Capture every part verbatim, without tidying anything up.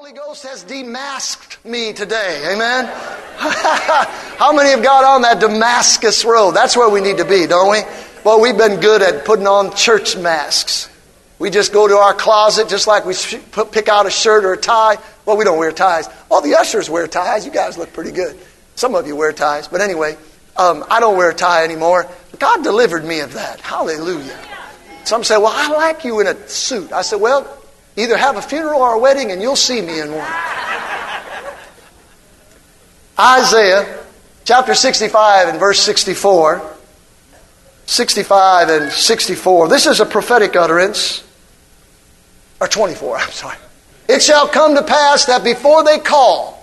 Holy Ghost has demasked me today. Amen? How many have got on that Damascus road? That's where we need to be, don't we? Well, we've been good at putting on church masks. We just go to our closet just like we pick out a shirt or a tie. Well, we don't wear ties. All the ushers wear ties. You guys look pretty good. Some of you wear ties. But anyway, um, I don't wear a tie anymore. God delivered me of that. Hallelujah. Some say, well, I like you in a suit. I said, well, either have a funeral or a wedding and you'll see me in one. Isaiah chapter sixty-five and verse sixty-four. sixty-five and sixty-four. This is a prophetic utterance. Or twenty-four, I'm sorry. It shall come to pass that before they call,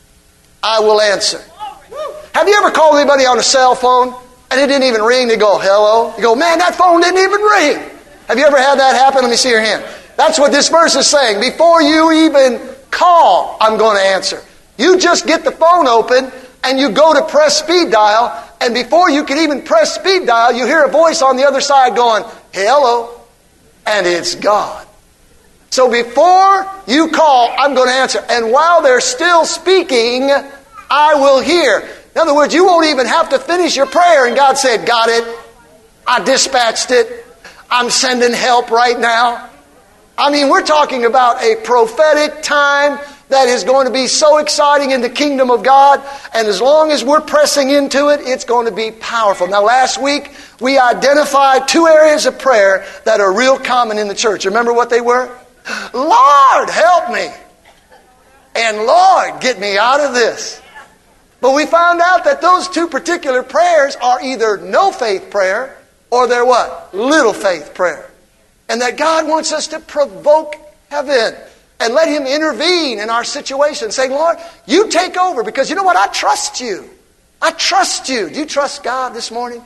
I will answer. Have you ever called anybody on a cell phone and it didn't even ring? They go, hello. You go, man, that phone didn't even ring. Have you ever had that happen? Let me see your hand. That's what this verse is saying. Before you even call, I'm going to answer. You just get the phone open and you go to press speed dial, and before you can even press speed dial, you hear a voice on the other side going, hello, and it's God. So before you call, I'm going to answer. And while they're still speaking, I will hear. In other words, you won't even have to finish your prayer. And God said, got it. I dispatched it. I'm sending help right now. I mean, we're talking about a prophetic time that is going to be so exciting in the kingdom of God. And as long as we're pressing into it, it's going to be powerful. Now, last week, we identified two areas of prayer that are real common in the church. Remember what they were? Lord, help me. And Lord, get me out of this. But we found out that those two particular prayers are either no faith prayer or they're what? Little faith prayer. And that God wants us to provoke heaven and let Him intervene in our situation, saying, Lord, you take over, because you know what? I trust you. I trust you. Do you trust God this morning?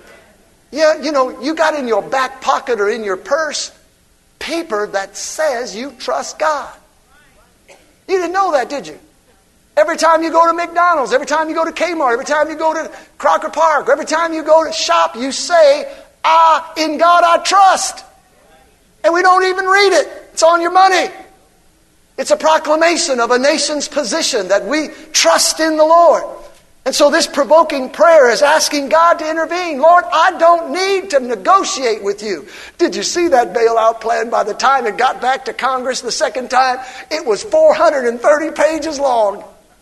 Yeah, you know, you got in your back pocket or in your purse paper that says you trust God. You didn't know that, did you? Every time you go to McDonald's, every time you go to Kmart, every time you go to Crocker Park, every time you go to shop, you say, ah, in God I trust. And we don't even read it. It's on your money. It's a proclamation of a nation's position that we trust in the Lord. And so this provoking prayer is asking God to intervene. Lord, I don't need to negotiate with you. Did you see that bailout plan? By the time it got back to Congress the second time, it was four hundred thirty pages long.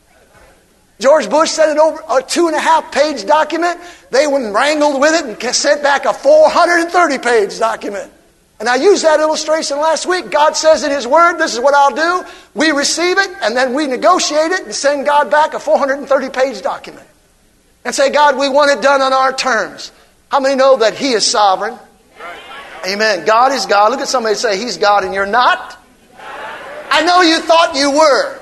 George Bush sent it over a two and a half page document. They wrangled with it and sent back a four hundred thirty page document. And I used that illustration last week. God says in His Word, this is what I'll do. We receive it, and then we negotiate it and send God back a four hundred thirty page document. And say, God, we want it done on our terms. How many know that He is sovereign? Amen. God is God. Look at somebody and say, He's God and you're not. I know you thought you were.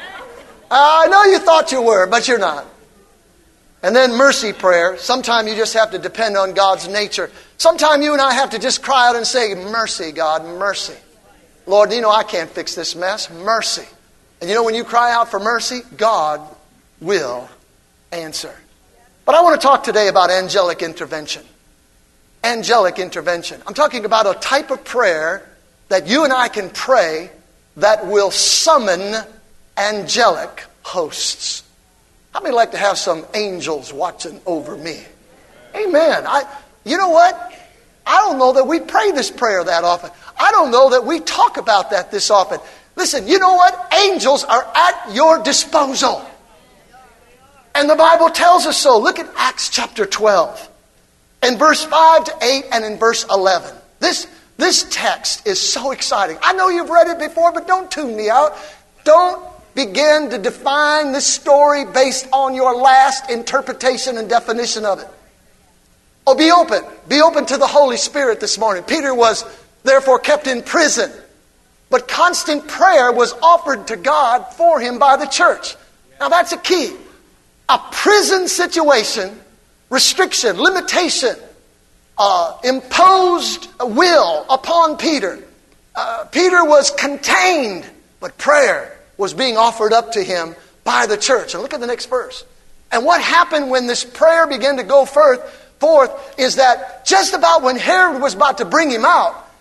I know you thought you were, but you're not. And then mercy prayer. Sometimes you just have to depend on God's nature. Sometimes you and I have to just cry out and say, mercy, God, mercy. Lord, you know I can't fix this mess. Mercy. And you know when you cry out for mercy, God will answer. But I want to talk today about angelic intervention. Angelic intervention. I'm talking about a type of prayer that you and I can pray that will summon angelic hosts. How many like to have some angels watching over me? Amen. I, you know what? I don't know that we pray this prayer that often. I don't know that we talk about that this often. Listen, you know what? Angels are at your disposal. And the Bible tells us so. Look at Acts chapter twelve. In verse five to eight and in verse eleven. This, this text is so exciting. I know you've read it before, but don't tune me out. Don't begin to define this story based on your last interpretation and definition of it. Oh, be open. Be open to the Holy Spirit this morning. Peter was therefore kept in prison. But constant prayer was offered to God for him by the church. Now that's a key. A prison situation, restriction, limitation, uh, imposed will upon Peter. Uh, Peter was contained, but prayer was being offered up to him by the church. And look at the next verse. And what happened when this prayer began to go forth, forth is that just about when Herod was about to bring him out,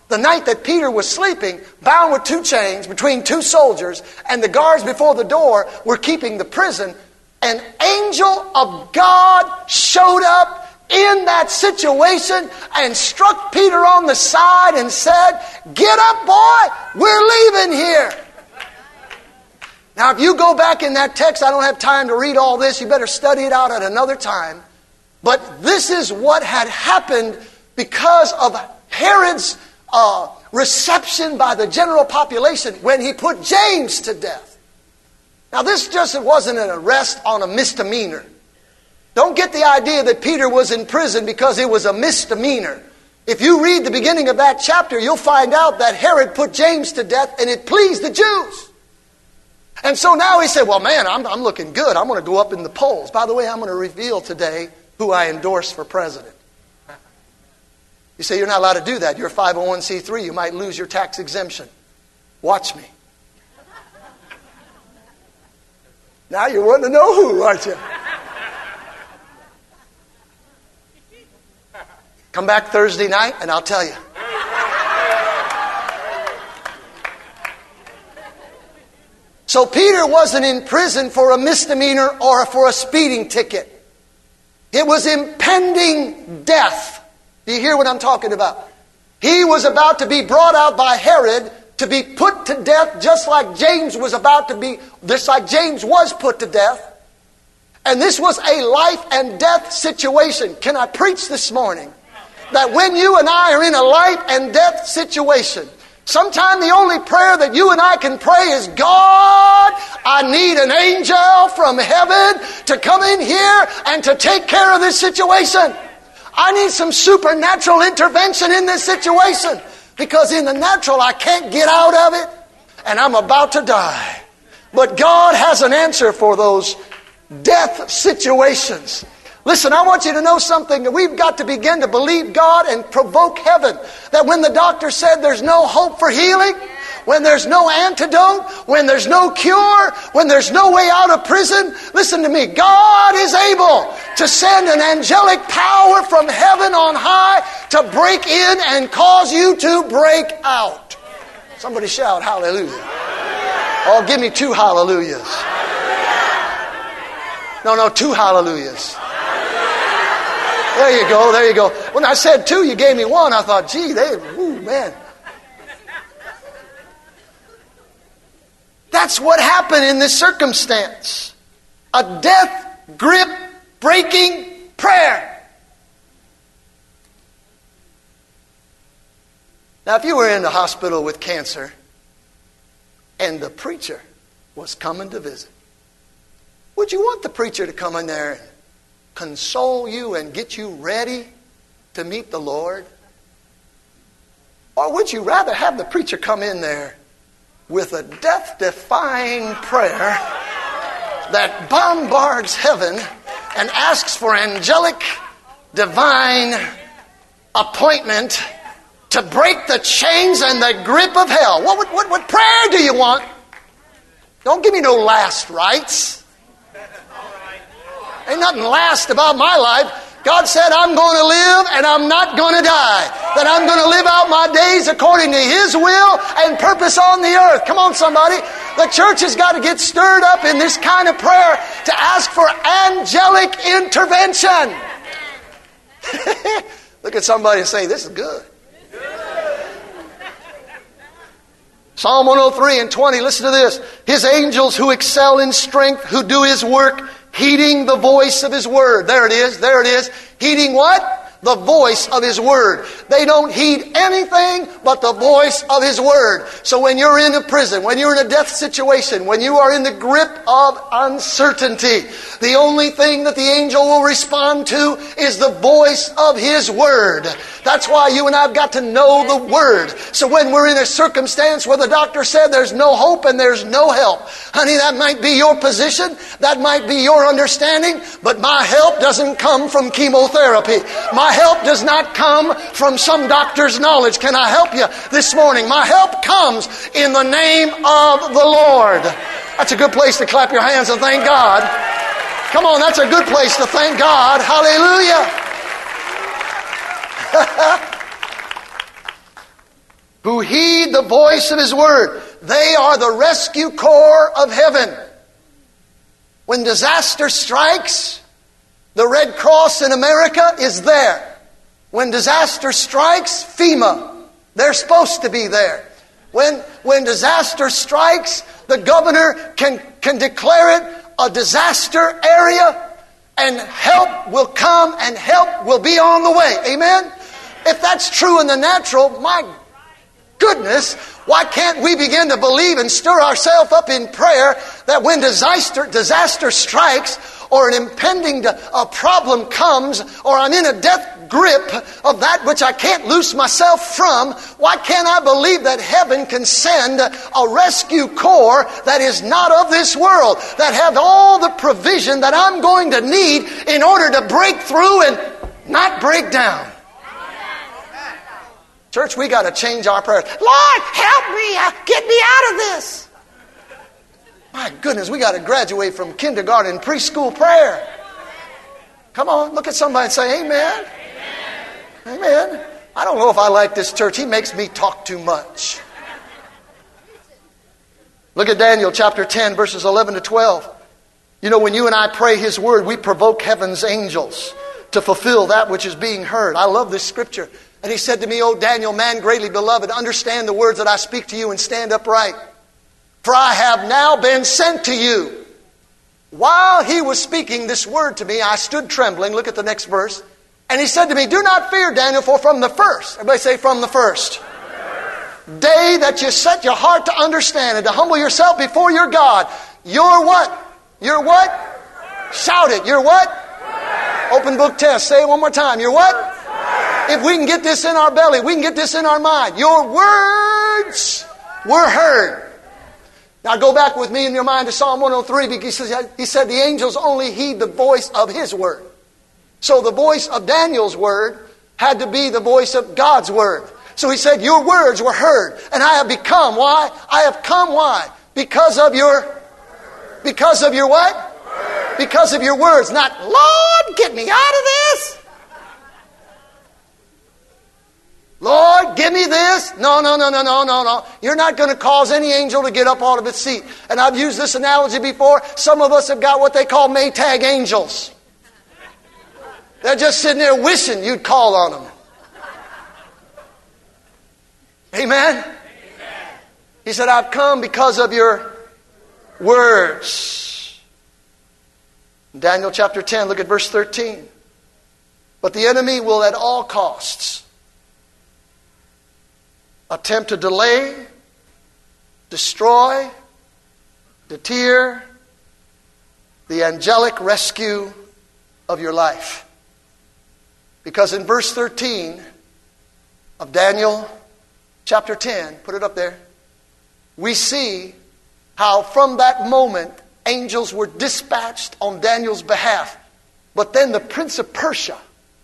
the night that Peter was sleeping, bound with two chains between two soldiers, and the guards before the door were keeping the prison, an angel of God showed up in that situation and struck Peter on the side and said, "Get up, boy, we're leaving here." Now, if you go back in that text, I don't have time to read all this. You better study it out at another time. But this is what had happened because of Herod's uh, reception by the general population when he put James to death. Now, this just wasn't an arrest on a misdemeanor. Don't get the idea that Peter was in prison because it was a misdemeanor. If you read the beginning of that chapter, you'll find out that Herod put James to death and it pleased the Jews. And so now he said, well, man, I'm, I'm looking good. I'm going to go up in the polls. By the way, I'm going to reveal today who I endorse for president. You say, you're not allowed to do that. You're a five oh one c three. You might lose your tax exemption. Watch me. Now you want to know who, aren't you? Come back Thursday night and I'll tell you. So Peter wasn't in prison for a misdemeanor or for a speeding ticket. It was impending death. Do you hear what I'm talking about? He was about to be brought out by Herod to be put to death just like James was about to be, just like James was put to death. And this was a life and death situation. Can I preach this morning? That when you and I are in a life and death situation, sometime the only prayer that you and I can pray is, God, I need an angel from heaven to come in here and to take care of this situation. I need some supernatural intervention in this situation because in the natural I can't get out of it and I'm about to die. But God has an answer for those death situations. Listen, I want you to know something, that we've got to begin to believe God and provoke heaven. That when the doctor said there's no hope for healing, when there's no antidote, when there's no cure, when there's no way out of prison, listen to me, God is able to send an angelic power from heaven on high to break in and cause you to break out. Somebody shout hallelujah. Oh, give me two hallelujahs. No, no, two hallelujahs. There you go, there you go. When I said two, you gave me one. I thought, gee, they, ooh, man. That's what happened in this circumstance. A death grip breaking prayer. Now, if you were in the hospital with cancer and the preacher was coming to visit, would you want the preacher to come in there and console you and get you ready to meet the Lord? Or would you rather have the preacher come in there with a death-defying prayer that bombards heaven and asks for angelic, divine appointment to break the chains and the grip of hell? What, what, what, what prayer do you want? Don't give me no last rites. Ain't nothing last about my life. God said I'm going to live and I'm not going to die. That I'm going to live out my days according to His will and purpose on the earth. Come on, somebody. The church has got to get stirred up in this kind of prayer to ask for angelic intervention. Look at somebody and say, this is good. Psalm one oh three and twenty, listen to this. His angels who excel in strength, who do His work, heeding the voice of His word. There it is, there it is. Heeding what? The voice of His word. They don't heed anything but the voice of His word. So when you're in a prison, when you're in a death situation, when you are in the grip of uncertainty, the only thing that the angel will respond to is the voice of His word. That's why you and I have got to know the word. So when we're in a circumstance where the doctor said there's no hope and there's no help, honey, that might be your position, that might be your understanding, but my help doesn't come from chemotherapy. My help does not come from some doctor's knowledge. Can I help you this morning? My help comes in the name of the Lord. That's a good place to clap your hands and thank God. Come on, that's a good place to thank God. Hallelujah. who heed the voice of His word. They are the rescue corps of heaven. When disaster strikes, the Red Cross in America is there. When disaster strikes, FEMA, they're supposed to be there. When, when disaster strikes, the governor can, can declare it a disaster area, and help will come and help will be on the way. Amen? If that's true in the natural, my goodness, why can't we begin to believe and stir ourselves up in prayer that when disaster, disaster strikes or an impending a problem comes or I'm in a death grip of that which I can't loose myself from, why can't I believe that heaven can send a rescue corps that is not of this world, that have all the provision that I'm going to need in order to break through and not break down? Church, we got to change our prayers. Lord, help me. Uh, get me out of this. My goodness, we got to graduate from kindergarten and preschool prayer. Come on, look at somebody and say, amen. Amen. Amen. I don't know if I like this church. He makes me talk too much. Look at Daniel chapter ten, verses eleven to twelve. You know, when you and I pray His word, we provoke heaven's angels to fulfill that which is being heard. I love this scripture. And he said to me, O Daniel, man greatly beloved, understand the words that I speak to you and stand upright. For I have now been sent to you. While he was speaking this word to me, I stood trembling. Look at the next verse. And he said to me, do not fear, Daniel, for from the first, everybody say from the first, day that you set your heart to understand and to humble yourself before your God, you're what? You're what? Shout it. You're what? Open book test. Say it one more time. You're what? If we can get this in our belly, we can get this in our mind. Your words were heard. Now go back with me in your mind to Psalm one oh three, because he said the angels only heed the voice of His word. So the voice of Daniel's word had to be the voice of God's word. So he said, your words were heard, and I have become. Why? I have come, why? Because of your, because of your what? Because of your words. Not, Lord, get me out of this. Lord, give me this. No, no, no, no, no, no, no. You're not going to cause any angel to get up out of its seat. And I've used this analogy before. Some of us have got what they call Maytag angels. They're just sitting there wishing you'd call on them. Amen? Amen. He said, I've come because of your words. Daniel chapter ten, look at verse thirteen. But the enemy will at all costs attempt to delay, destroy, deter the angelic rescue of your life. Because in verse thirteen of Daniel chapter ten, put it up there, we see how from that moment angels were dispatched on Daniel's behalf. But then the prince of Persia,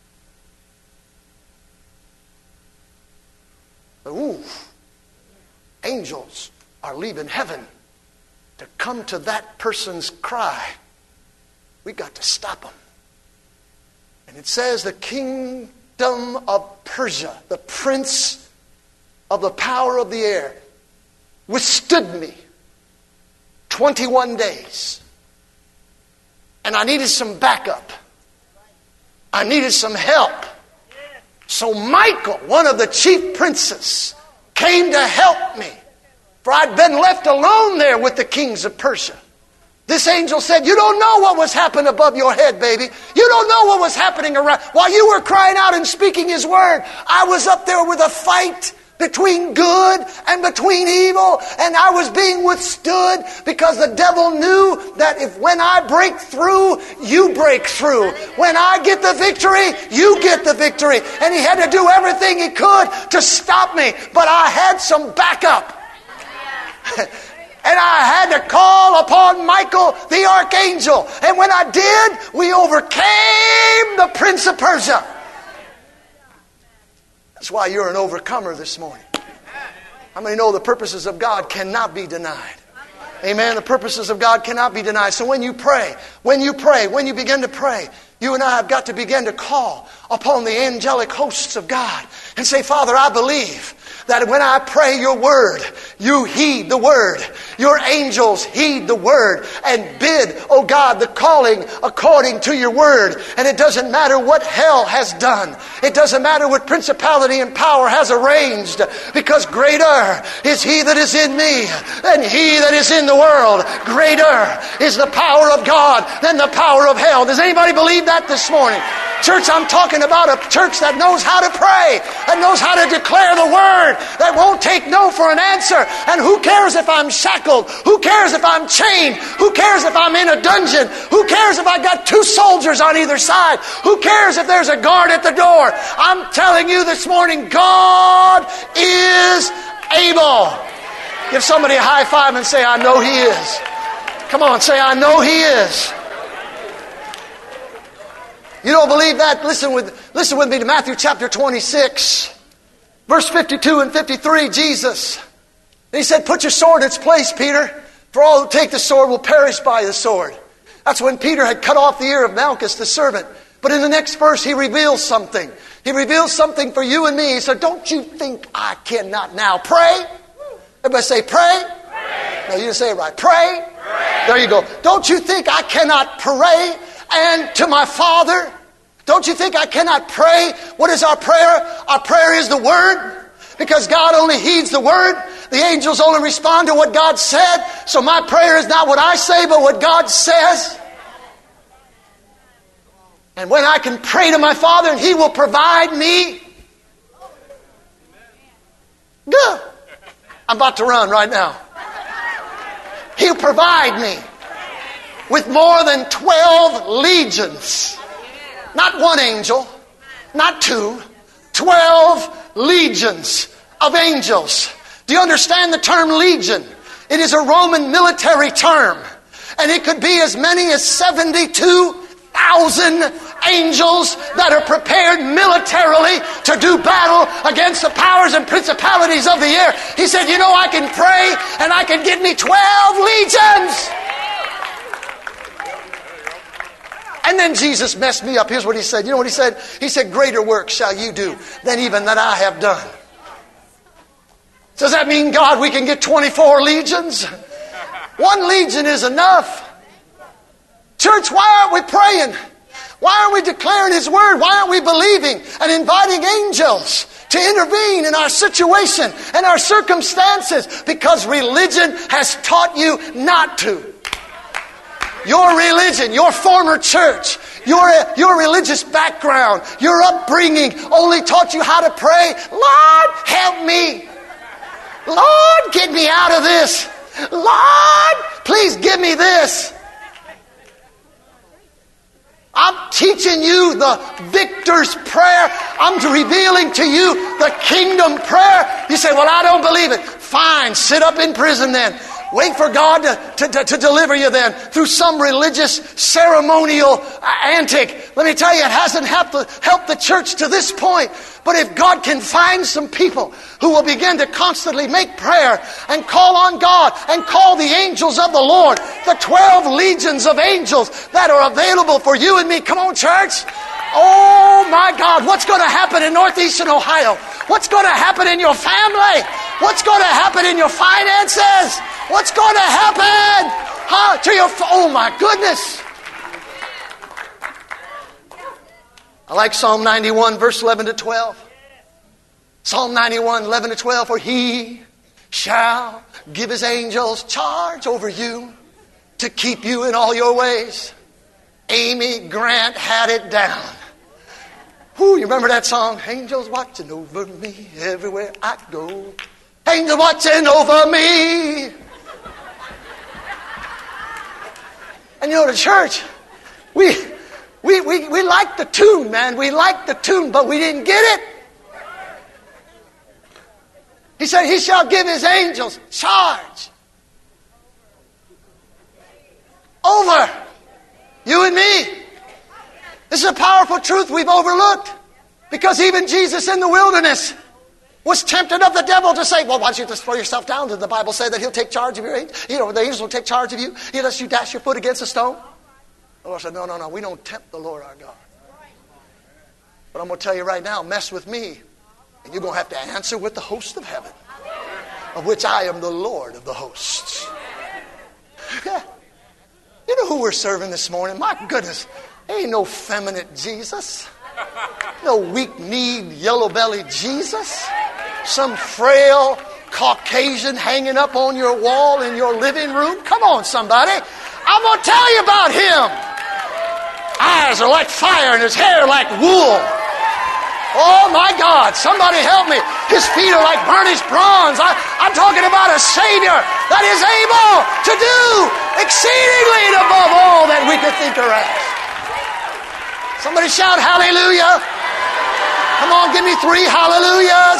ooh, angels are leaving heaven to come to that person's cry. We got to stop them. And it says the kingdom of Persia, the prince of the power of the air, withstood me twenty-one days. And I needed some backup. I needed some help. So Michael, one of the chief princes, came to help me. For I'd been left alone there with the kings of Persia. This angel said, you don't know what was happening above your head, baby. You don't know what was happening around. While you were crying out and speaking His word, I was up there with a fight between good and between evil, and I was being withstood because the devil knew that if when I break through, you break through. When I get the victory, you get the victory. And he had to do everything he could to stop me, but I had some backup. And I had to call upon Michael the archangel. And when I did, we overcame the prince of Persia. That's why you're an overcomer this morning. How many know the purposes of God cannot be denied? Amen. The purposes of God cannot be denied. So when you pray, when you pray, when you begin to pray, you and I have got to begin to call upon the angelic hosts of God and say, Father, I believe that when I pray your word, you heed the word. Your angels heed the word and bid, oh God, the calling according to your word. And it doesn't matter what hell has done. It doesn't matter what principality and power has arranged, because greater is he that is in me than he that is in the world. Greater is the power of God than the power of hell. Does anybody believe that this morning? Church, I'm talking about a church that knows how to pray, that knows how to declare the word, that won't take no for an answer. And who cares if I'm shackled? Who cares if I'm chained? Who cares if I'm in a dungeon? Who cares if I got two soldiers on either side? Who cares if there's a guard at the door? I'm telling you this morning, God is able. Give somebody a high five and say, I know he is. Come on, say, I know he is. You don't believe that? Listen with, listen with me to Matthew chapter twenty-six, verse fifty-two and fifty-three. Jesus, he said, put your sword in its place, Peter, for all who take the sword will perish by the sword. That's when Peter had cut off the ear of Malchus, the servant. But in the next verse, he reveals something. He reveals something for you and me. He said, don't you think I cannot now pray? Everybody say, pray. Pray. No, you didn't say it right. Pray. Pray. There you go. Don't you think I cannot pray and to my Father? Don't you think I cannot pray? What is our prayer? Our prayer is the Word. Because God only heeds the Word. The angels only respond to what God said. So my prayer is not what I say, but what God says. And when I can pray to my Father and He will provide me. Good. I'm about to run right now. He'll provide me with more than twelve legions. Not one angel, not two, twelve legions of angels. Do you understand the term legion? It is a Roman military term. And it could be as many as seventy-two thousand angels that are prepared militarily to do battle against the powers and principalities of the air. He said, you know, I can pray and I can get me twelve legions. And then Jesus messed me up. Here's what he said. You know what he said? He said, greater work shall you do than even that I have done. Does that mean, God, we can get twenty-four legions? One legion is enough. Church, why aren't we praying? Why aren't we declaring His Word? Why aren't we believing and inviting angels to intervene in our situation and our circumstances? Because religion has taught you not to. Your religion, your former church, your, your religious background, your upbringing only taught you how to pray. Lord, help me. Lord, get me out of this. Lord, please give me this. I'm teaching you the victor's prayer. I'm revealing to you the kingdom prayer. You say, well, I don't believe it. Fine, sit up in prison then. Wait for God to, to, to deliver you then through some religious ceremonial antic. Let me tell you, it hasn't helped the, helped the church to this point. But if God can find some people who will begin to constantly make prayer and call on God and call the angels of the Lord, the twelve legions of angels that are available for you and me. Come on, church. Oh my God, what's going to happen in northeastern Ohio? What's going to happen in your family? What's going to happen in your finances? What's going to happen huh, to your... Oh my goodness. I like Psalm ninety-one, verse eleven to twelve. Psalm ninety-one, eleven to twelve. For He shall give His angels charge over you to keep you in all your ways. Amy Grant had it down. Whoo, you remember that song? Angels watching over me everywhere I go. Angels watching over me. And you know, the church, we, we, we, we like the tune, man. We like the tune, but we didn't get it. He said, He shall give His angels charge over you and me. This is a powerful truth we've overlooked. Because even Jesus in the wilderness was tempted of the devil to say, well, why don't you just throw yourself down? Did the Bible say that He'll take charge of your angels? You know, the angels will take charge of you. He'll let you dash your foot against a stone. The Lord said, no, no, no, we don't tempt the Lord our God. But I'm going to tell you right now, mess with me And you're going to have to answer with the host of heaven, of which I am the Lord of the hosts. Yeah. You know who we're serving this morning? My goodness, there ain't no feminine Jesus. No weak-kneed, yellow-bellied Jesus. Some frail Caucasian hanging up on your wall in your living room. Come on, somebody. I'm going to tell you about him. Eyes are like fire and his hair like wool. Oh, my God. Somebody help me. His feet are like burnished bronze. I, I'm talking about a Savior that is able to do exceedingly and above all that we could think or ask. Somebody shout hallelujah. Come on, give me three hallelujahs.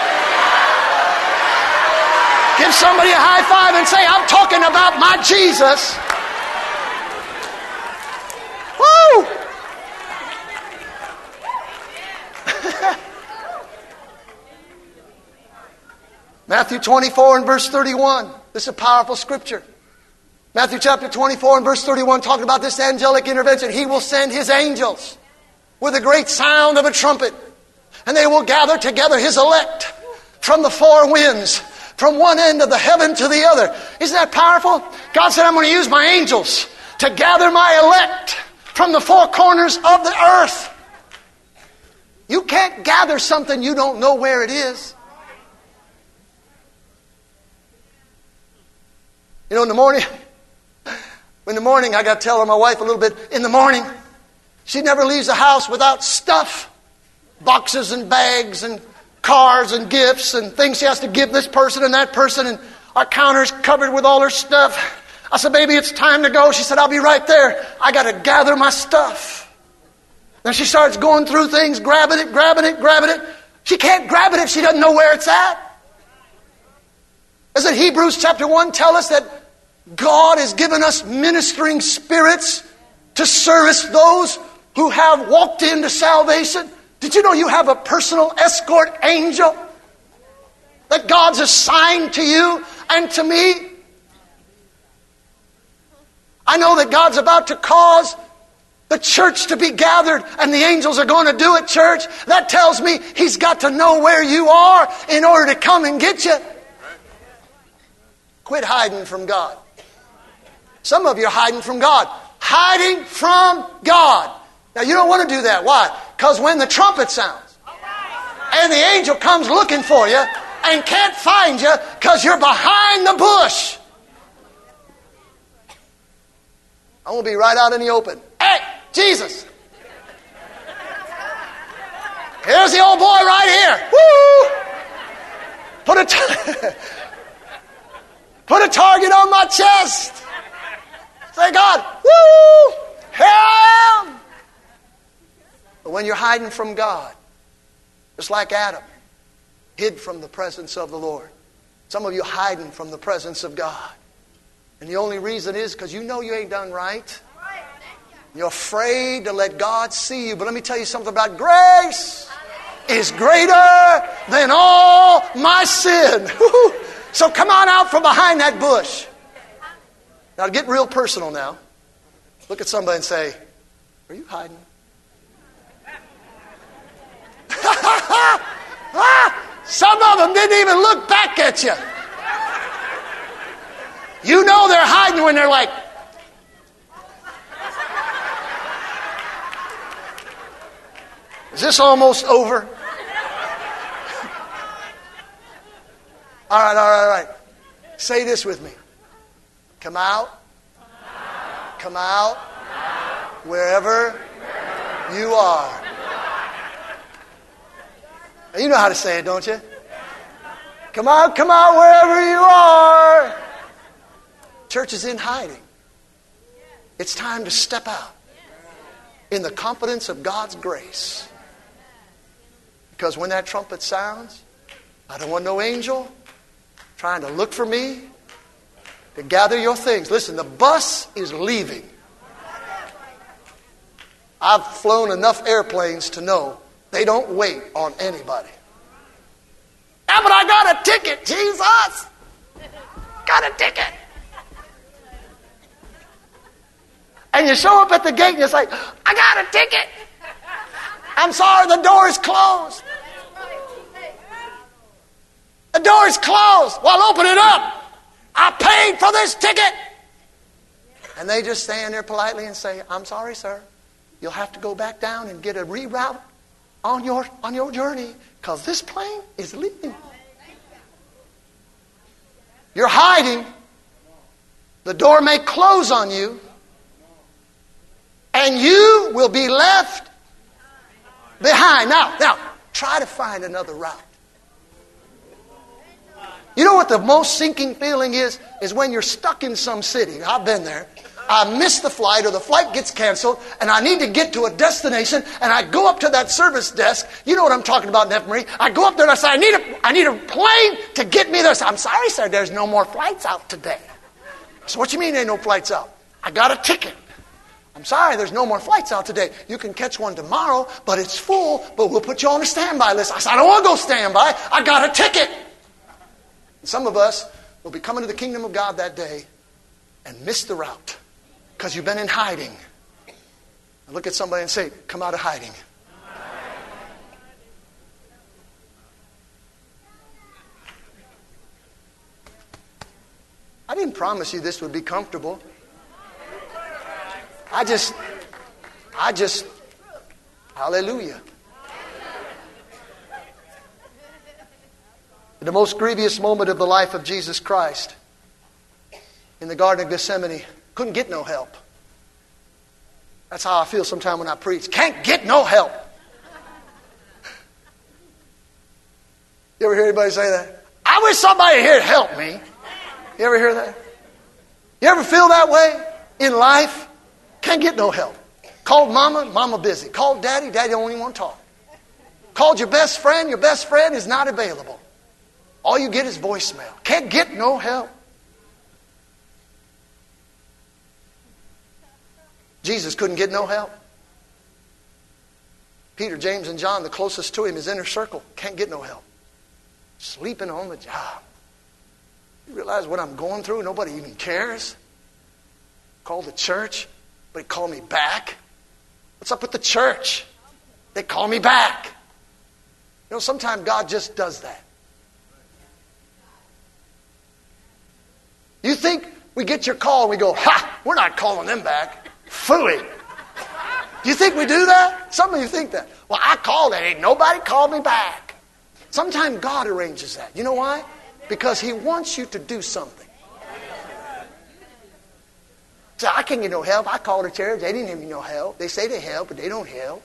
Give somebody a high five and say, I'm talking about my Jesus. Woo! Matthew twenty-four and verse thirty-one. This is a powerful scripture. Matthew chapter twenty-four and verse thirty-one, talking about this angelic intervention. He will send his angels with a great sound of a trumpet, and they will gather together his elect from the four winds, from one end of the heaven to the other. Isn't that powerful? God said, I'm going to use my angels to gather my elect from the four corners of the earth. You can't gather something you don't know where it is. You know, in the morning, in the morning, I got to tell her, my wife, a little bit, in the morning, she never leaves the house without stuff. Boxes and bags and cars and gifts and things she has to give this person and that person, and our counter's covered with all her stuff. I said, baby, it's time to go. She said, I'll be right there. I got to gather my stuff. Then she starts going through things, grabbing it, grabbing it, grabbing it. She can't grab it if she doesn't know where it's at. Doesn't Hebrews chapter one tell us that God has given us ministering spirits to service those who have walked into salvation? Did you know you have a personal escort angel that God's assigned to you and to me? I know that God's about to cause the church to be gathered and the angels are going to do it, church. That tells me He's got to know where you are in order to come and get you. Quit hiding from God. Some of you are hiding from God. Hiding from God. Now you don't want to do that. Why? Because when the trumpet sounds and the angel comes looking for you and can't find you because you're behind the bush, I want to be right out in the open. Hey, Jesus! Here's the old boy right here. Woo! Put a t- put a target on my chest. Say, God, woo! Here I am. But when you're hiding from God, just like Adam hid from the presence of the Lord, some of you hiding from the presence of God. And the only reason is because you know you ain't done right. You're afraid to let God see you. But let me tell you something about grace. Is greater than all my sin. So come on out from behind that bush. Now get real personal now. Look at somebody and say, are you hiding? Some of them didn't even look back at you. You know they're hiding when they're like, is this almost over? All right, all right, all right. Say this with me. Come out. Come out. Wherever you are. Now, you know how to say it, don't you? Come out, come out wherever you are. Church is in hiding. It's time to step out in the confidence of God's grace. Because when that trumpet sounds, I don't want no angel trying to look for me to gather your things. Listen, the bus is leaving. I've flown enough airplanes to know they don't wait on anybody. Yeah, but I got a ticket, Jesus. Got a ticket. And you show up at the gate and you say, I got a ticket. I'm sorry, the door is closed. The door's closed. Well, open it up. I paid for this ticket. And they just stand there politely and say, I'm sorry, sir. You'll have to go back down and get a reroute on your, on your journey because this plane is leaving. You're hiding. The door may close on you. And you will be left behind. Now, now, try to find another route. You know what the most sinking feeling is? Is when you're stuck in some city. I've been there. I miss the flight or the flight gets canceled and I need to get to a destination and I go up to that service desk. You know what I'm talking about, Neff Marie. I go up there and I say, I need a, I need a plane to get me there. I say, I'm sorry, sir, there's no more flights out today. So what you mean there ain't no flights out? I got a ticket. I'm sorry, there's no more flights out today. You can catch one tomorrow, but it's full, but we'll put you on a standby list. I said, I don't want to go standby. I got a ticket. And some of us will be coming to the kingdom of God that day and miss the route because you've been in hiding. And look at somebody and say, come out of hiding. I didn't promise you this would be comfortable. I just, I just, hallelujah. The most grievous moment of the life of Jesus Christ in the Garden of Gethsemane, couldn't get no help. That's how I feel sometimes when I preach. Can't get no help. You ever hear anybody say that? I wish somebody here would help me. You ever hear that? You ever feel that way in life? Can't get no help. Called mama, mama busy. Called daddy, daddy don't even want to talk. Called your best friend, your best friend is not available. All you get is voicemail. Can't get no help. Jesus couldn't get no help. Peter, James, and John, the closest to him, his inner circle, can't get no help. Sleeping on the job. You realize what I'm going through? Nobody even cares. Called the church, but he called me back. What's up with the church? They call me back. You know, sometimes God just does that. You think we get your call and we go, ha, we're not calling them back. Phooey. Do you think we do that? Some of you think that. Well, I called it. Ain't nobody called me back. Sometimes God arranges that. You know why? Because He wants you to do something. So I can't get no help. I called the church. They didn't give me no help. They say they help, but they don't help.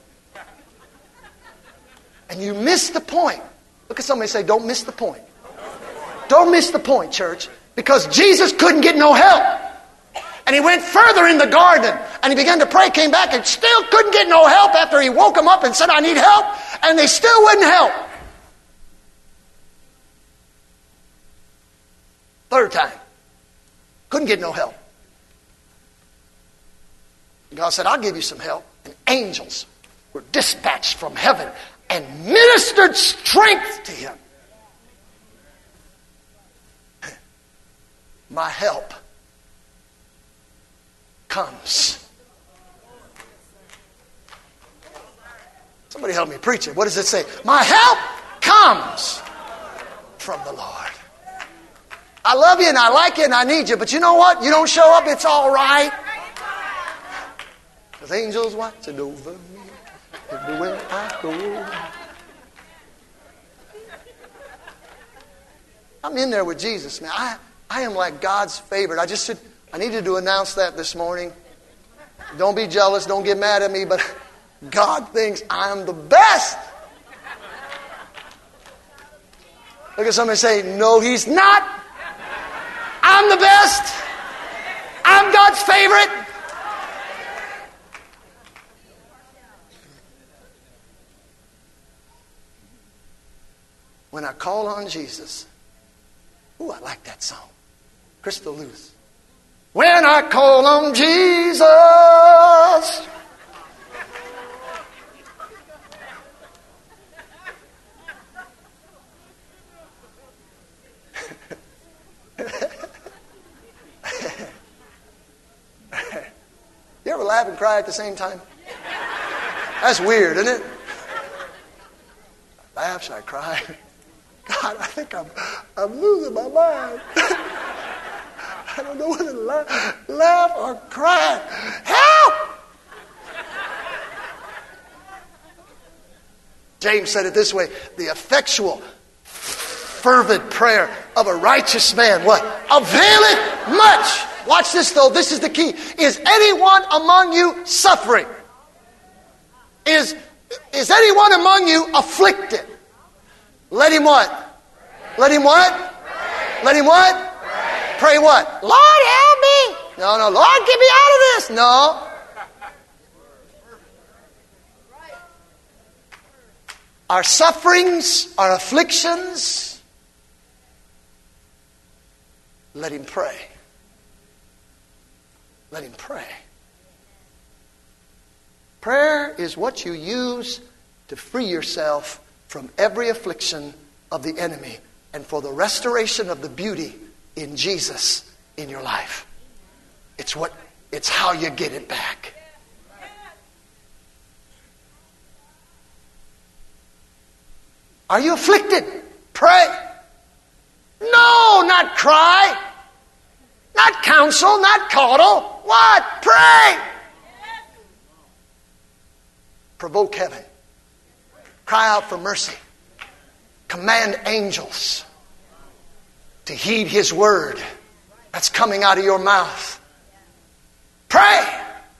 And you miss the point. Look at somebody and say, don't miss the point. Don't miss the point, church. Because Jesus couldn't get no help. And he went further in the garden. And he began to pray, came back, and still couldn't get no help after he woke them up and said, I need help. And they still wouldn't help. Third time. Couldn't get no help. God said, I'll give you some help. And angels were dispatched from heaven and ministered strength to him. My help comes. Somebody help me preach it. What does it say? My help comes from the Lord. I love you and I like you and I need you, but you know what? You don't show up, it's all right. Because angels watching over me everywhere I go. I'm in there with Jesus, man. I, I am like God's favorite. I just said, I needed to announce that this morning. Don't be jealous. Don't get mad at me. But God thinks I'm the best. Look at somebody say, no, He's not. I'm the best. I'm God's favorite. When I call on Jesus. Ooh, I like that song. Crystal Lewis. When I call on Jesus. You ever laugh and cry at the same time? That's weird, isn't it? I laugh, I cry. God, I think I'm, I'm losing my mind. I don't know whether to laugh, laugh or cry. Help! James said it this way, the effectual, fervent prayer of a righteous man, what? Availeth much. Watch this though, this is the key. Is anyone among you suffering? Is, is anyone among you afflicted? Let him what? Let him what? Let him what? Pray what? Lord, help me. No, no. Lord, get me out of this. No. Our sufferings, our afflictions, let him pray. Let him pray. Prayer is what you use to free yourself from every affliction of the enemy and for the restoration of the beauty in Jesus in your life. It's what it's how you get it back. Are you afflicted? Pray. No, not cry. Not counsel, not coddle. What? Pray. Provoke heaven. Cry out for mercy. Command angels to heed his word that's coming out of your mouth. Pray.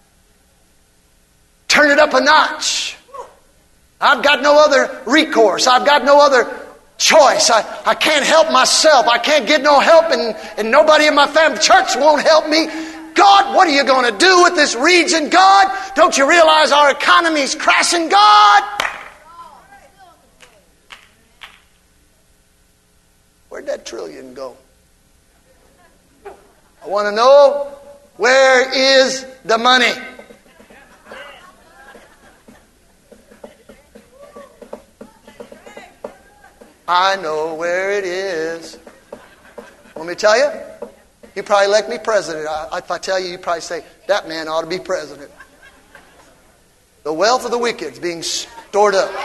Turn it up a notch. I've got no other recourse. I've got no other choice. I, I can't help myself. I can't get no help, and, and nobody in my family church won't help me. God, what are you going to do with this region? God, don't you realize our economy's crashing? God! Where'd that trillion go? I want to know, where is the money? I know where it is. Want me to tell you? You probably elect me president. I, if I tell you, you probably say, that man ought to be president. The wealth of the wicked is being stored up.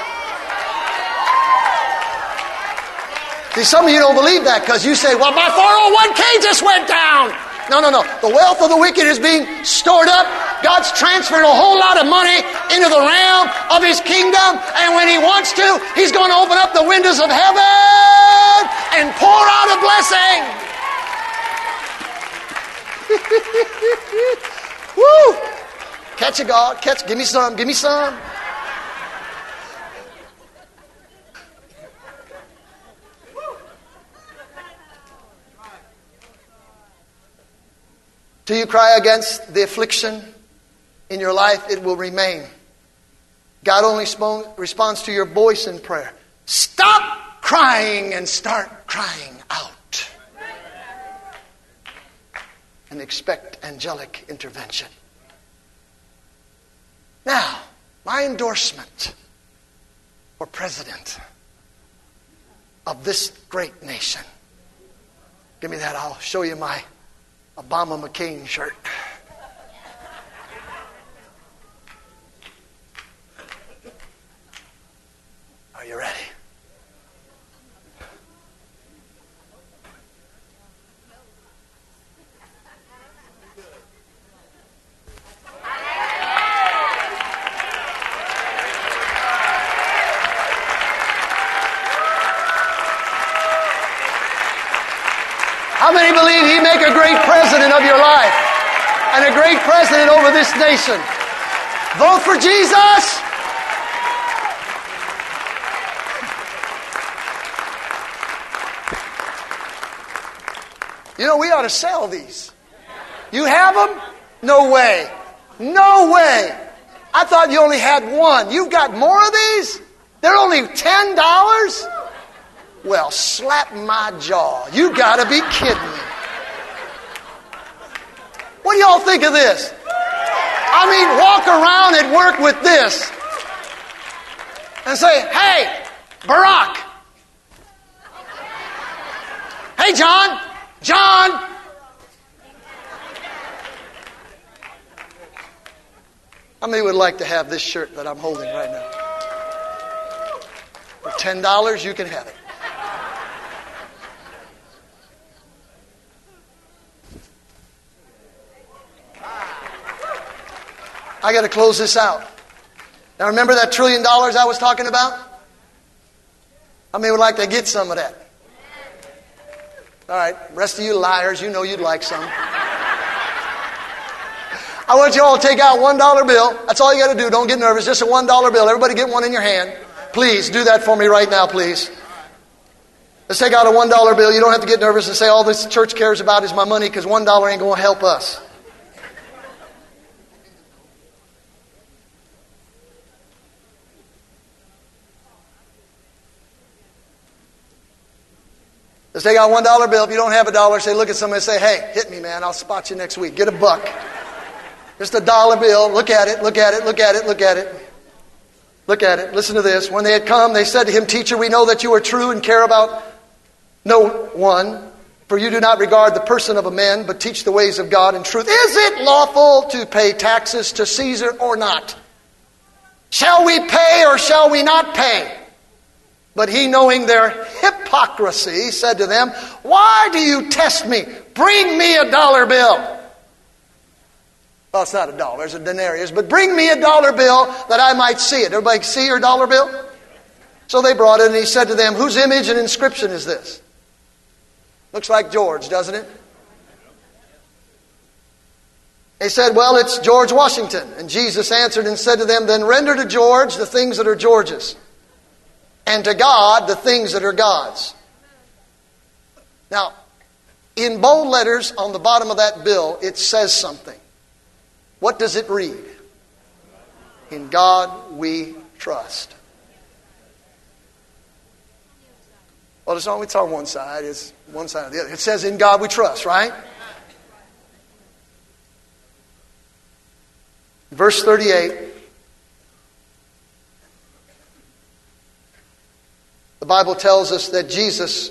See, some of you don't believe that because you say, well, my four oh one k just went down. No, no, no. The wealth of the wicked is being stored up. God's transferred a whole lot of money into the realm of his kingdom. And when he wants to, he's going to open up the windows of heaven and pour out a blessing. Woo! Catch it, God. Catch. Give me some. Give me some. Till you cry against the affliction in your life, it will remain. God only responds to your voice in prayer. Stop crying and start crying out. And expect angelic intervention. Now, my endorsement for president of this great nation. Give me that. I'll show you my Obama McCain shirt. Are you ready? How many believe he'd make a great president of your life and a great president over this nation? Vote for Jesus. You know, we ought to sell these. You have them? No way. No way. I thought you only had one. You've got more of these? They're only ten dollars? Well, slap my jaw. You got to be kidding me. What do y'all think of this? I mean, walk around at work with this and say, hey, Barack. Hey, John. John. How many would like to have this shirt that I'm holding right now? For ten dollars, you can have it. I got to close this out. Now remember that trillion dollars I was talking about? How many would like to get some of that? All right, rest of you liars, you know you'd like some. I want you all to take out one dollar bill. That's all you got to do. Don't get nervous. Just a one dollar bill. Everybody get one in your hand. Please do that for me right now, please. Let's take out a one dollar bill. You don't have to get nervous and say all this church cares about is my money, because one dollar ain't going to help us. Let's take out one dollar bill. If you don't have a dollar, say, look at somebody and say, hey, hit me, man. I'll spot you next week. Get a buck. Just a dollar bill. Look at it, look at it, look at it, look at it. Look at it. Listen to this. When they had come, they said to him, Teacher, we know that you are true and care about no one, for you do not regard the person of a man, but teach the ways of God in truth. Is it lawful to pay taxes to Caesar or not? Shall we pay or shall we not pay? But he, knowing their hypocrisy, said to them, Why do you test me? Bring me a dollar bill. Well, it's not a dollar, it's a denarius. But bring me a dollar bill that I might see it. Everybody see your dollar bill? So they brought it, and he said to them, Whose image and inscription is this? Looks like George, doesn't it? They said, Well, it's George Washington. And Jesus answered and said to them, Then render to George the things that are George's, and to God the things that are God's. Now, in bold letters on the bottom of that bill, it says something. What does it read? In God we trust. Well, it's on, it's on one side. It's one side or the other. It says in God we trust, right? Verse thirty-eight. The Bible tells us that Jesus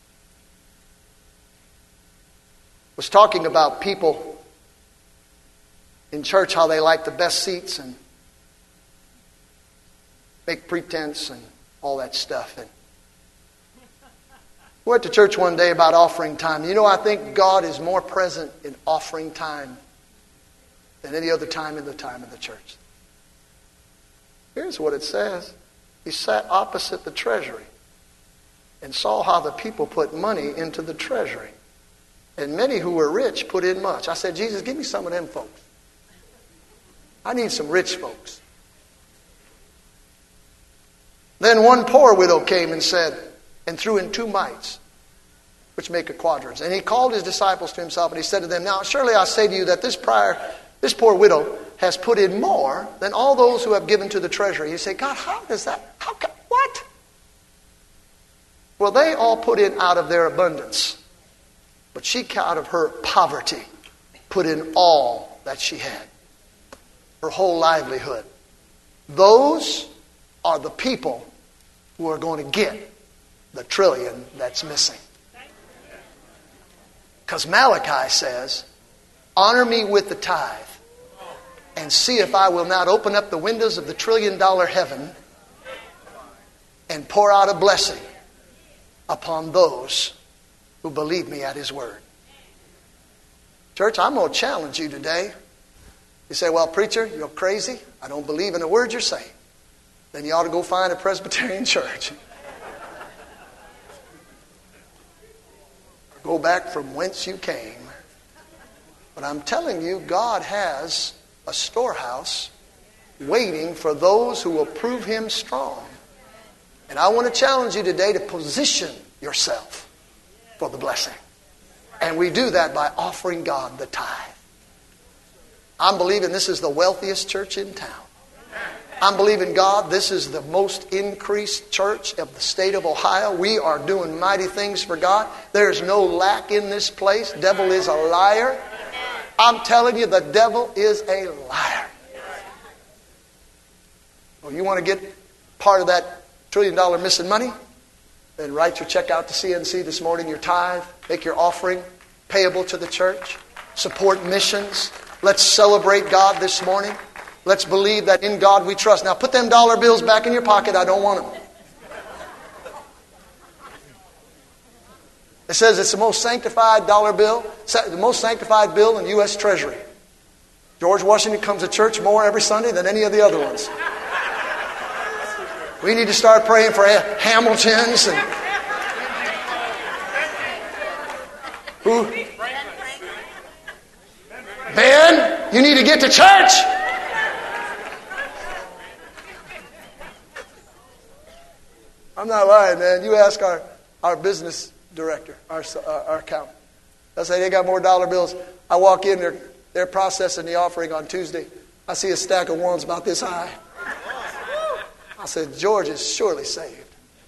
was talking about people in church, how they like the best seats and make pretense and all that stuff. And we went to church one day about offering time. You know, I think God is more present in offering time than any other time in the time of the church. Here's what it says. He sat opposite the treasury and saw how the people put money into the treasury. And many who were rich put in much. I said, Jesus, give me some of them folks. I need some rich folks. Then one poor widow came and said, and threw in two mites, which make a quadrans. And he called his disciples to himself, and he said to them, Now surely I say to you that this prior, this poor widow has put in more than all those who have given to the treasury. You say, God, how does that, how can, what? Well, they all put in out of their abundance. But she, out of her poverty, put in all that she had. Her whole livelihood. Those are the people who are going to get the trillion that's missing. Because Malachi says, honor me with the tithe and see if I will not open up the windows of the trillion dollar heaven and pour out a blessing upon those who believe me at His word. Church, I'm going to challenge you today. You say, well, preacher, you're crazy. I don't believe in a word you're saying. Then you ought to go find a Presbyterian church. Go back from whence you came. But I'm telling you, God has a storehouse waiting for those who will prove Him strong. And I want to challenge you today to position yourself for the blessing. And we do that by offering God the tithe. I'm believing this is the wealthiest church in town. I'm believing God, this is the most increased church of the state of Ohio. We are doing mighty things for God. There's no lack in this place. Devil is a liar. I'm telling you, the devil is a liar. Well, you want to get part of that trillion dollar missing money? Then write your check out to C N C this morning, your tithe, make your offering payable to the church, support missions. Let's celebrate God this morning. Let's believe that in God we trust. Now put them dollar bills back in your pocket. I don't want them. It says it's the most sanctified dollar bill, the most sanctified bill in U S Treasury. George Washington comes to church more every Sunday than any of the other ones. We need to start praying for Hamiltons and who? Ben, you need to get to church. I'm not lying, man. You ask our, our business director, our, our, our accountant. They'll say they got more dollar bills. I walk in, they're, they're processing the offering on Tuesday. I see a stack of ones about this high. I said, George is surely saved.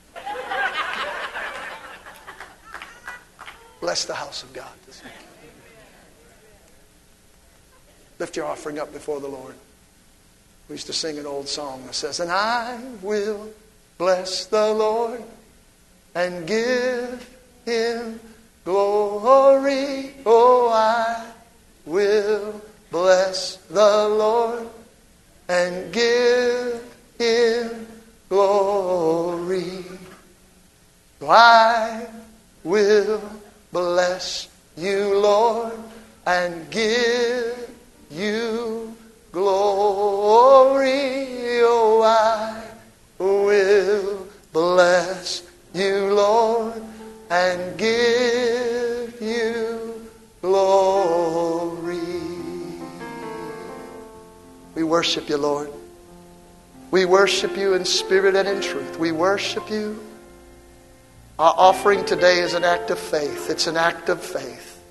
Bless the house of God this week. Lift your offering up before the Lord. We used to sing an old song that says, and I will bless the Lord and give Him glory. Oh, I will bless the Lord and give Him glory. I will bless you, Lord, and give you glory. Oh, I will bless you, Lord, and give you glory. We worship you, Lord. We worship you in spirit and in truth. We worship you. Our offering today is an act of faith. It's an act of faith.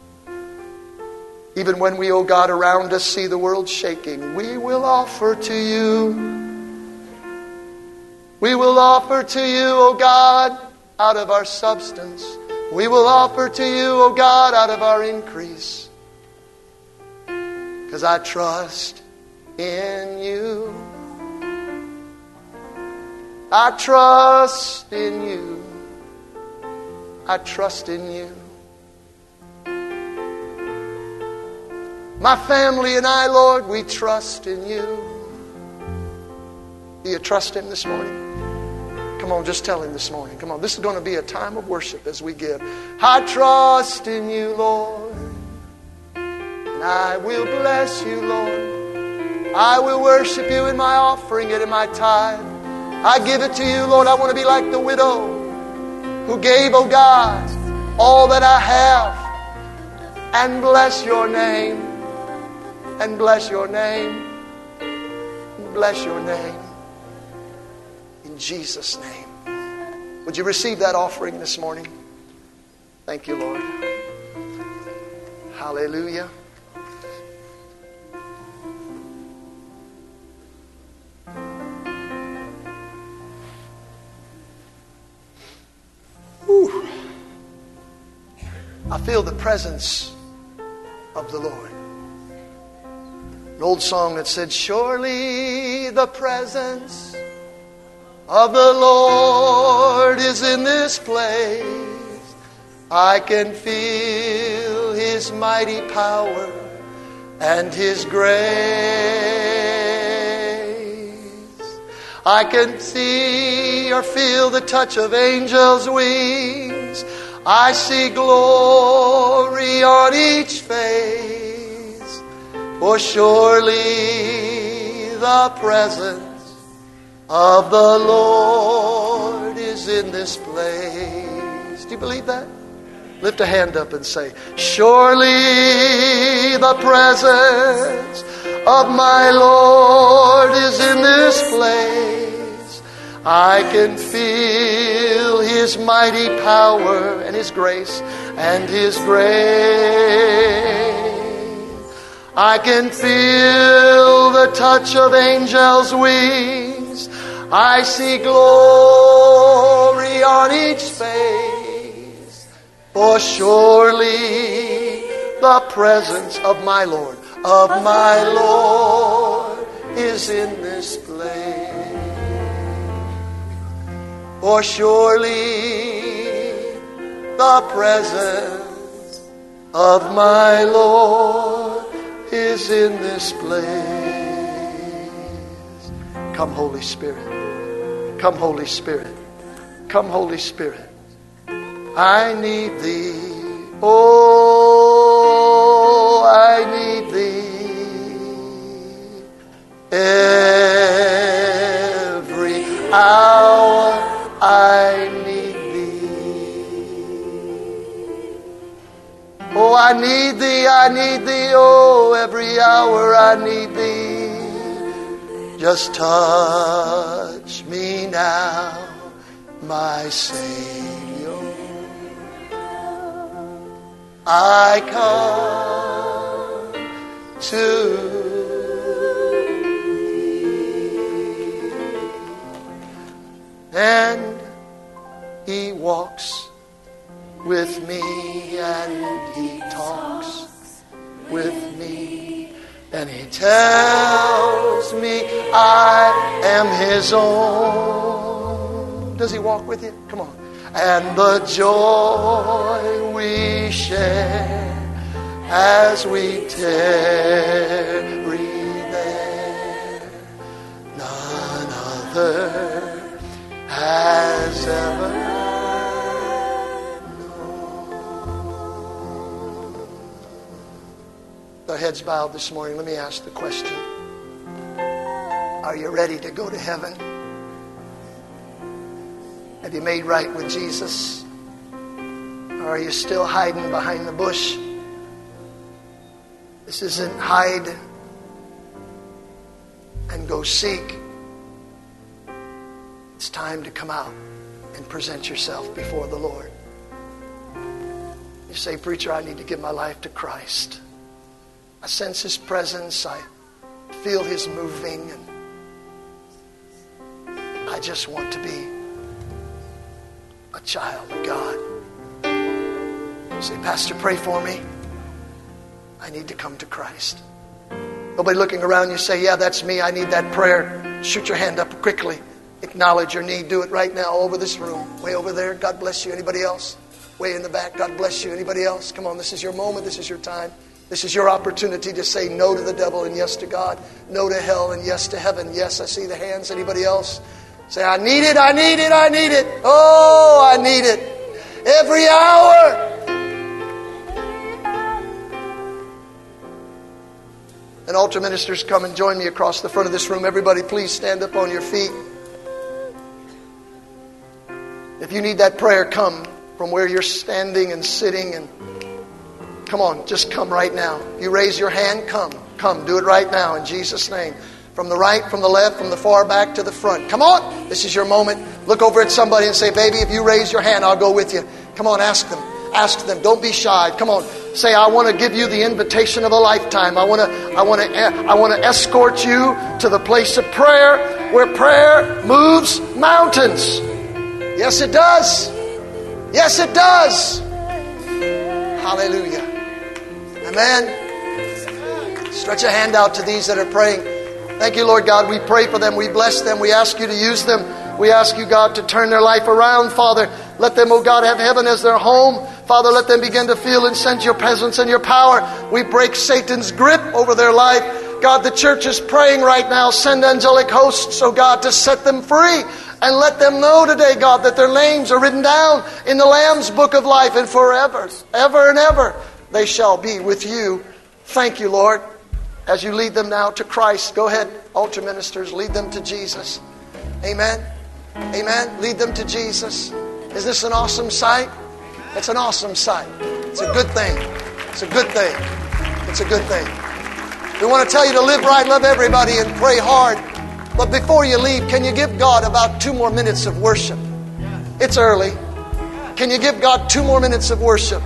Even when we, oh God, around us see the world shaking, we will offer to you. We will offer to you, oh God, out of our substance. We will offer to you, oh God, out of our increase. Because I trust in you. I trust in you. I trust in you. My family and I, Lord, we trust in you. Do you trust Him this morning? Come on, just tell Him this morning. Come on, this is going to be a time of worship as we give. I trust in you, Lord. And I will bless you, Lord. I will worship you in my offering and in my tithe. I give it to you, Lord. I want to be like the widow who gave, oh God, all that I have, and bless your name, and bless your name, and bless your name. In Jesus' name. Would you receive that offering this morning? Thank you, Lord. Hallelujah. Whew. I feel the presence of the Lord. An old song that said, surely the presence of the Lord is in this place. I can feel His mighty power and His grace. I can see or feel the touch of angels' wings. I see glory on each face. For surely the presence of the Lord is in this place. Do you believe that? Lift a hand up and say, surely the presence of my Lord is in this place. I can feel His mighty power and His grace and His grace. I can feel the touch of angels' wings. I see glory on each face. For surely the presence of my Lord, of my Lord, is in this place. For surely the presence of my Lord is in this place. Come, Holy Spirit. Come, Holy Spirit. Come, Holy Spirit. I need Thee. Oh, I need Thee. hour I need Thee. Oh, I need Thee, I need Thee, oh, every hour I need Thee. Just touch me now, my Savior. I come to Thee. And He walks with me, and He talks with me, and He tells me I am His own. Does He walk with you? Come on. And the joy we share as we tarry there, none other has ever known. Our heads bowed this morning. Let me ask the question. Are you ready to go to heaven? Have you made right with Jesus? Or are you still hiding behind the bush? This isn't hide and go seek. It's time to come out and present yourself before the Lord. You say, preacher, I need to give my life to Christ. I sense His presence. I feel His moving. And I just want to be a child of God. You say, Pastor, pray for me. I need to come to Christ. Nobody looking around, you say, yeah, that's me. I need that prayer. Shoot your hand up quickly. Acknowledge your need. Do it right now all over this room. Way over there. God bless you. Anybody else? Way in the back. God bless you. Anybody else? Come on, this is your moment. This is your time. This is your opportunity to say no to the devil and yes to God. No to hell and yes to heaven. Yes, I see the hands. Anybody else? Say, I need it, I need it, I need it. Oh, I need it. Every hour. And altar ministers, come and join me across the front of this room. Everybody, please stand up on your feet. If you need that prayer, come from where you're standing and sitting. And come on, just come right now. If you raise your hand, come. Come, do it right now in Jesus' name. From the right, from the left, from the far back to the front. Come on. This is your moment. Look over at somebody and say, baby, if you raise your hand, I'll go with you. Come on, ask them. Ask them. Don't be shy. Come on. Say, I want to give you the invitation of a lifetime. I want to, I want to, I want to escort you to the place of prayer where prayer moves mountains. Yes, it does. Yes, it does. Hallelujah. Amen. Stretch a hand out to these that are praying. Thank you, Lord God. We pray for them. We bless them. We ask you to use them. We ask you, God, to turn their life around, Father. Let them, oh God, have heaven as their home. Father, let them begin to feel and sense your presence and your power. We break Satan's grip over their life. God, the church is praying right now. Send angelic hosts, oh God, to set them free. And let them know today, God, that their names are written down in the Lamb's book of life. And forever, ever and ever, they shall be with you. Thank you, Lord. As you lead them now to Christ, go ahead, altar ministers, lead them to Jesus. Amen. Amen. Lead them to Jesus. Is this an awesome sight? It's an awesome sight. It's a good thing. It's a good thing. It's a good thing. We want to tell you to live right, love everybody, and pray hard. But before you leave, can you give God about two more minutes of worship? It's early. Can you give God two more minutes of worship?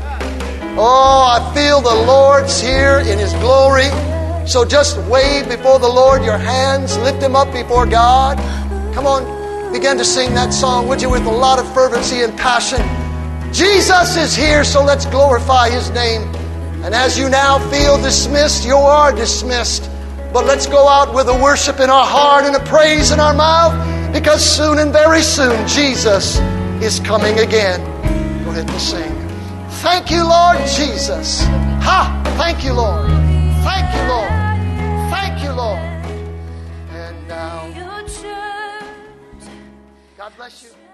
Oh, I feel the Lord's here in His glory. So just wave before the Lord your hands. Lift Him up before God. Come on, begin to sing that song, would you, with a lot of fervency and passion. Jesus is here, so let's glorify His name. And as you now feel dismissed, you are dismissed. But let's go out with a worship in our heart and a praise in our mouth, because soon and very soon Jesus is coming again. Go ahead and sing. Thank you, Lord Jesus. Ha! Thank you, Lord. Thank you, Lord. Thank you, Lord. And now, God bless you.